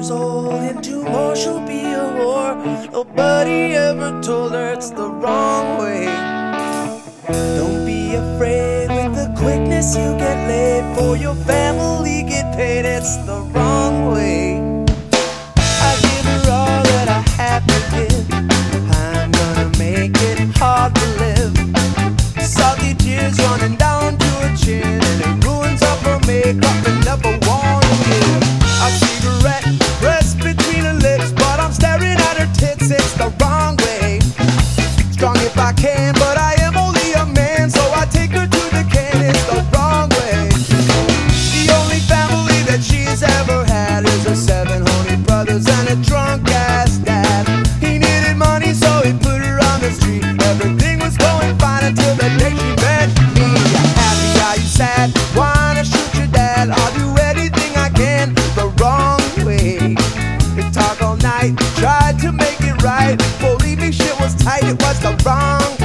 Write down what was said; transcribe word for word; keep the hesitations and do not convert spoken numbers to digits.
years old and tomorrow she'll be a whore. Nobody ever told her it's the wrong way. Don't be afraid with the quickness you get laid. For your family get paid, it's the wrong way. I give her all that I have to give. I'm gonna make it hard to live. Salty tears running down to her chin, and it ruins up her makeup and never wanna give. A cigarette pressed between her lips, but I'm staring at her tits, it's the wrong way. Strong if I can, but I am only a man, so I take her to the can, it's the wrong way. The only family that she's ever had is her seven horny brothers and a drunk ass dad. He needed money, so he put her on the street. Everything was going fine until the day she met me. Happy, are you sad? Wanna shoot your dad? I'll do anything I can the wrong way. They talk all night, tried to make it right. Believe me, shit was tight, it was the wrong